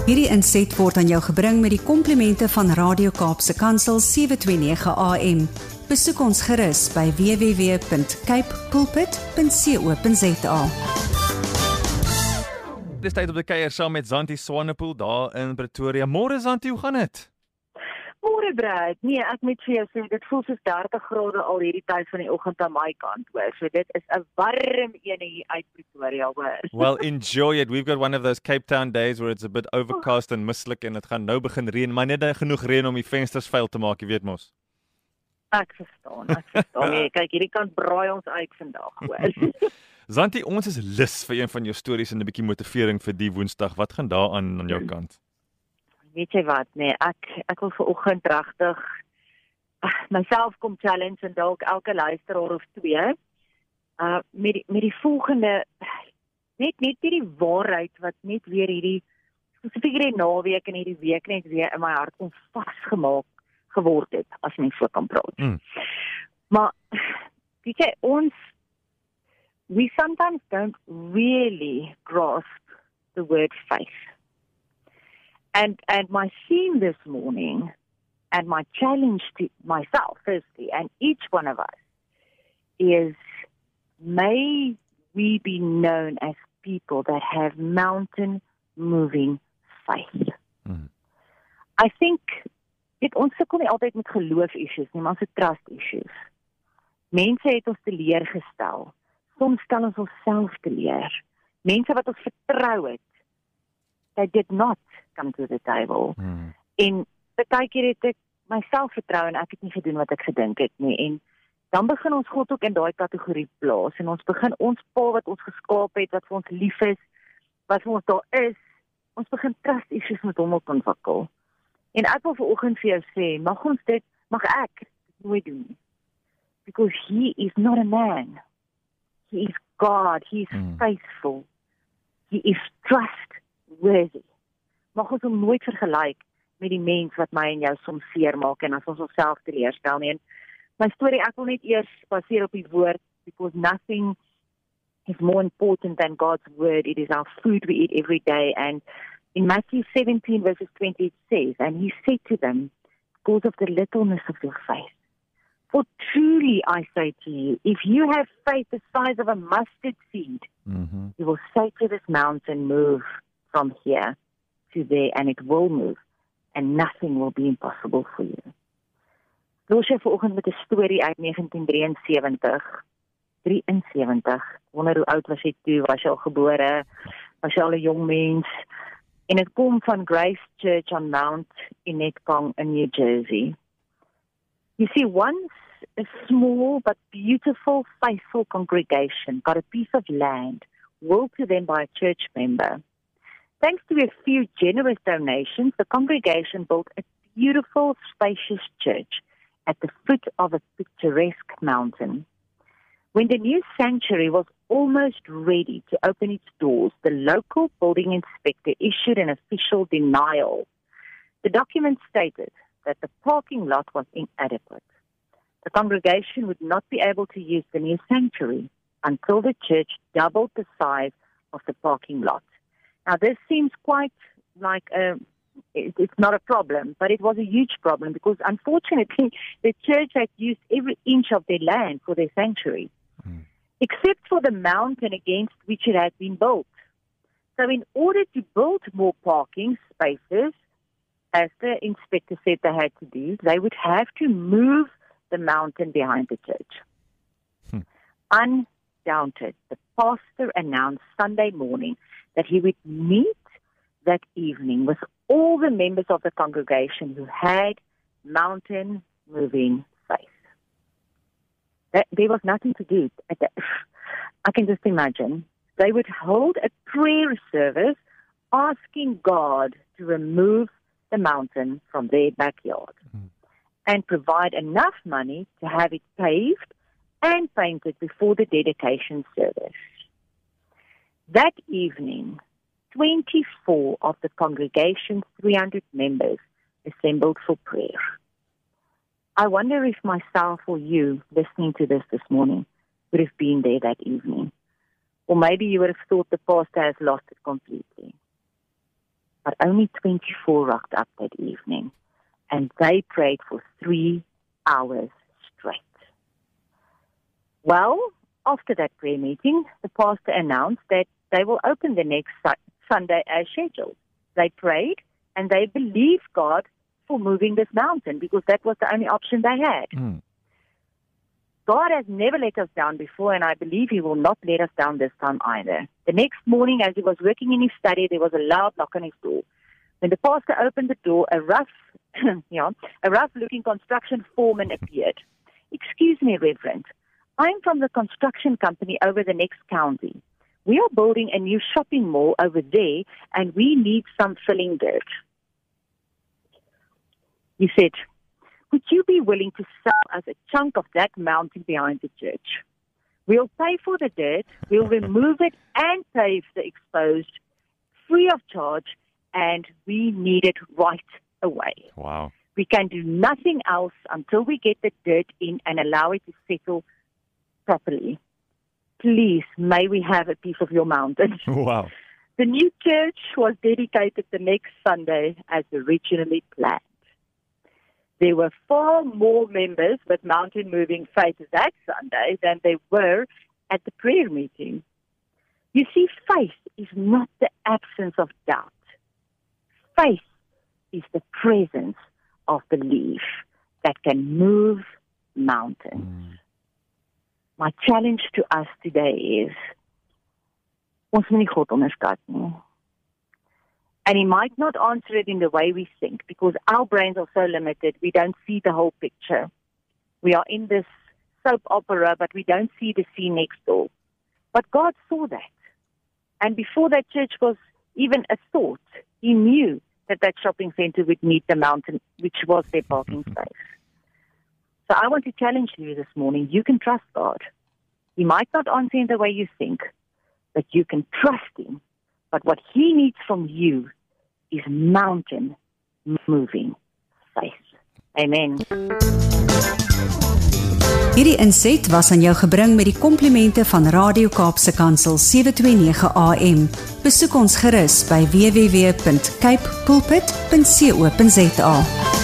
Hierdie inset word aan jou gebring met die komplimente van Radio Kaapse Kansel 729 AM. Besoek ons gerus by www.cape pulpit.co.za. Dis tyd op die kuier saam met Zanti Swanepoel daar in Pretoria. Môre Zanti, hoe gaan dit? Môre Brad, nee, ek moet vir jou sê, dit voel soos 30 grade al hierdie tyd van die oggend aan my kant, hoor. So dit is 'n warm ene hier uit Pretoria, hoor. Well, enjoy it. We've got one of those Cape Town days where it's a bit overcast and mislik en dit gaan nou begin reën, maar net genoeg reën om die vensters vuil te maak, jy weet mos. Ek verstaan. Nee, kyk, hierdie kant braai ons uit vandag, hoor. Zanti, ons is lus vir een van jou stories en 'n bietjie motivering vir die Woensdag. Wat gaan daar aan jou kant? Weet jy wat, nee, ek wil vanoggend regtig myself kom challenge en dalk elke luisteraar of twee met die volgende net hierdie waarheid wat net weer hierdie spesifiek hierdie naweek en hierdie week net weer in my hart kom vasgemaak geword het, as mens so kan praat. Maar weet jy, we sometimes don't really grasp the word faith. And my theme this morning, and my challenge to myself, firstly, and each one of us, is may we be known as people that have mountain-moving faith. I think, ons sukkel nie altyd met geloof-issues nie, maar ons het trust-issues. Mense het ons teleurgestel. Soms stel ons onsself teleur. Mense wat ons vertrou het, they did not come to the table. En baie keer het ek myself vertrou en ek het nie gedoen wat ek gedink het nie. En dan begin ons God ook in daai kategorie plaas en ons begin ons Pa wat ons geskaap het, wat vir ons lief is, wat vir ons daar is, ons begin trust issues met hom op ontwikkel. En ek wil vanoggend vir jou sê, mag ek dit nooit doen. Because he is not a man. He is God. He is faithful. He is trustworthy. Mag ons hom nooit vergelyk met die mens wat my en jou soms seermaak en as ons onsself teleurstel nie. En my storie, ek wil net eers baseer op die woord, because nothing is more important than God's word. It is our food we eat every day. And in Matthew 17 verses 20 it says, and he said to them, because of the littleness of your faith, for truly I say to you, if you have faith the size of a mustard seed, you will say to this mountain, move from here to there, and it will move, and nothing will be impossible for you. Los jy vanoggend met 'n storie uit 1973, wonder hoe oud was jy toe, was jy al gebore, was jy al 'n jong mens, en dit kom van Grace Church on Mount in Netcong in New Jersey. You see, once a small but beautiful, faithful congregation got a piece of land willed to them by a church member. Thanks to a few generous donations, the congregation built a beautiful, spacious church at the foot of a picturesque mountain. When the new sanctuary was almost ready to open its doors, the local building inspector issued an official denial. The document stated that the parking lot was inadequate. The congregation would not be able to use the new sanctuary until the church doubled the size of the parking lot. Now, this seems quite like it's not a problem, but it was a huge problem because, unfortunately, the church had used every inch of their land for their sanctuary, except for the mountain against which it had been built. So in order to build more parking spaces, as the inspector said they had to do, they would have to move the mountain behind the church. Undaunted, the pastor announced Sunday morning that he would meet that evening with all the members of the congregation who had mountain-moving faith. There was nothing to do. I can just imagine. They would hold a prayer service asking God to remove the mountain from their backyard and provide enough money to have it paved and painted before the dedication service. That evening, 24 of the congregation's 300 members assembled for prayer. I wonder if myself or you, listening to this morning, would have been there that evening. Or maybe you would have thought the pastor has lost it completely. but only 24 rocked up that evening. And they prayed for 3 hours straight. Well, after that prayer meeting, the pastor announced that they will open the next Sunday as scheduled. They prayed and they believed God for moving this mountain because that was the only option they had. God has never let us down before, and I believe He will not let us down this time either. The next morning, as he was working in his study, there was a loud knock on his door. When the pastor opened the door, a rough-looking construction foreman appeared. "Excuse me, Reverend. I'm from the construction company over the next county. We are building a new shopping mall over there, and we need some filling dirt." He said, "Would you be willing to sell us a chunk of that mountain behind the church? We'll pay for the dirt, we'll remove it and pave the exposed free of charge, and we need it right away. Wow. We can do nothing else until we get the dirt in and allow it to settle properly. Please, may we have a piece of your mountain." Wow. The new church was dedicated the next Sunday as originally planned. There were far more members with mountain moving faith that Sunday than there were at the prayer meeting. You see, faith is not the absence of doubt. Faith is the presence of belief that can move mountains. My challenge to us today is, ons moet nie God onderskat nie. And He might not answer it in the way we think, because our brains are so limited, we don't see the whole picture. We are in this soap opera, but we don't see the scene next door. But God saw that. And before that church was even a thought, He knew that that shopping center would meet the mountain, which was their parking space. So I want to challenge you this morning. You can trust God. He might not answer in the way you think, but you can trust Him. But what He needs from you is mountain-moving faith. Amen. Hierdie inset was aan jou gebring met die komplimente van Radio Kaapse Kansel 729 AM. Besoek ons gerus by www.cape pulpit.co.za.